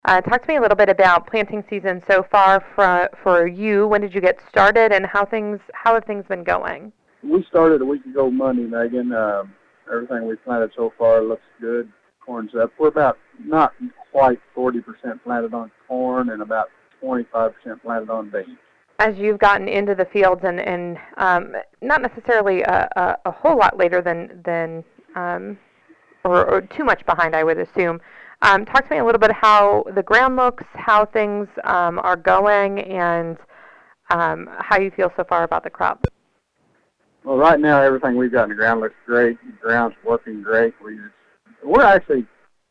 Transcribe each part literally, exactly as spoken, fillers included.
Uh, talk to me a little bit about planting season so far for for you. When did you get started, and how things how have things been going? We started a week ago Monday, Megan. Um, everything we planted so far looks good. Corn's up. We're about not quite forty percent planted on corn and about twenty-five percent planted on beans. As you've gotten into the fields and, and um, not necessarily a, a, a whole lot later than, than um, or, or too much behind, I would assume, um, talk to me a little bit how the ground looks, how things um, are going, and um, how you feel so far about the crop. Well, right now everything we've got in the ground looks great. The ground's working great. We just, we're actually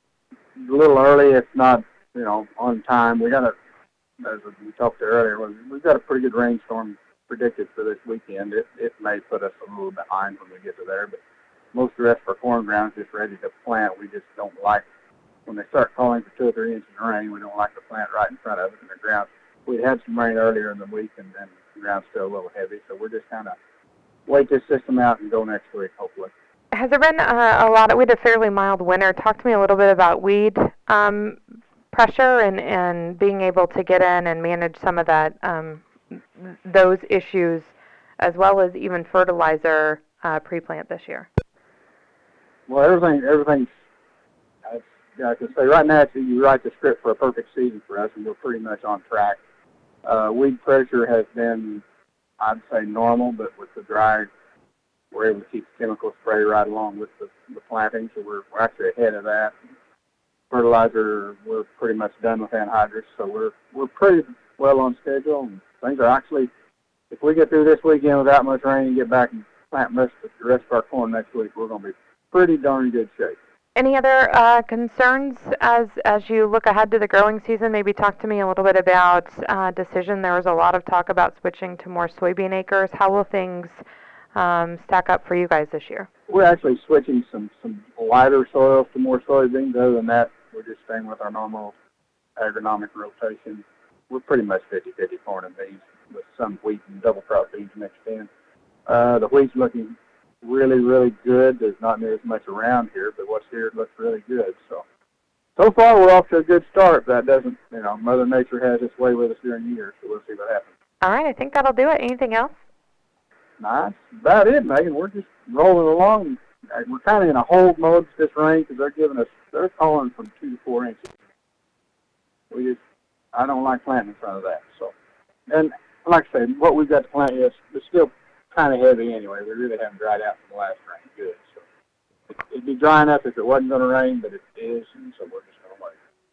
a little early, if not, you know, on time. We got a As we talked earlier, we've got a pretty good rainstorm predicted for this weekend. It, it may put us a little behind when we get to there, but most of the rest of our corn ground is just ready to plant. We just don't like, when they start calling for two or three inches of rain, we don't like to plant right in front of it in the ground. We had some rain earlier in the week, and then the ground's still a little heavy, so we're just kind of wait this system out and go next week, hopefully. Has there been uh, a lot of, we had a fairly mild winter. Talk to me a little bit about weed um, pressure and, and being able to get in and manage some of that, um, those issues, as well as even fertilizer uh, pre-plant this year. Well, everything, everything's, I, I can say right now, you write the script for a perfect season for us, and we're pretty much on track. Uh, weed pressure has been, I'd say, normal, but with the dry, we're able to keep the chemical spray right along with the, the planting, so we're, we're actually ahead of that. Fertilizer, we're pretty much done with anhydrous, so we're we're pretty well on schedule. And things are actually, if we get through this weekend without much rain and get back and plant most of the rest of our corn next week, we're going to be pretty darn good shape. Any other uh, concerns as as you look ahead to the growing season? Maybe talk to me a little bit about uh, decision. There was a lot of talk about switching to more soybean acres. How will things um, stack up for you guys this year? We're actually switching some, some lighter soils to more soybeans. Other than that, we're just staying with our normal agronomic rotation. We're pretty much fifty-fifty corn and beans with some wheat and double crop beans mixed in. Uh, the wheat's looking really, really good. There's not near as much around here, but what's here looks really good. So, so far we're off to a good start. That doesn't, you know, Mother Nature has its way with us during the year, so we'll see what happens. All right, I think that'll do it. Anything else? Nah, that's about it, Megan. We're just rolling along. We're kind of in a hold mode with this rain because they're giving us, they're calling from two to four inches. We just, I don't like planting in front of that. So, and like I said, what we've got to plant is it's still kind of heavy anyway. We really haven't dried out from the last rain good. So it'd be drying up if it wasn't going to rain, but it is, and so we're just